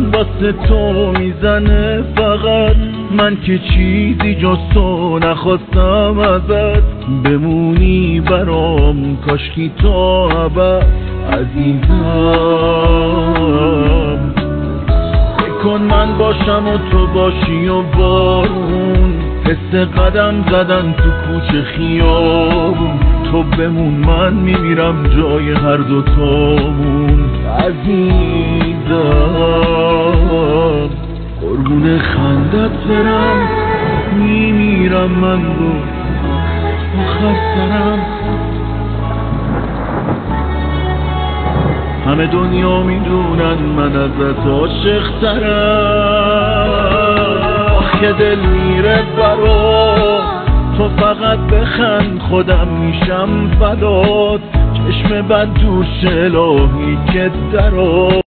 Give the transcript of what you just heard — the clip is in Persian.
من واسه تو میزنه فقط، من که چیزی جز تو نخواستم ازت، بمونی برام کاشکی تا ابد عزیزم. بکن من باشم و تو باشی و بارون، حس قدم زدن تو کوچه خیابون، تو بمون من میمیرم جای هر دوتامون عزیزم. قربون خندت برم میمیرم من رو آخر سرم، همه دنیا میدونن من ازت عاشق ترم. آخه دل میره برات، تو فقط بخند خودم میشم فدات، چشم بد دوش الهی که درات.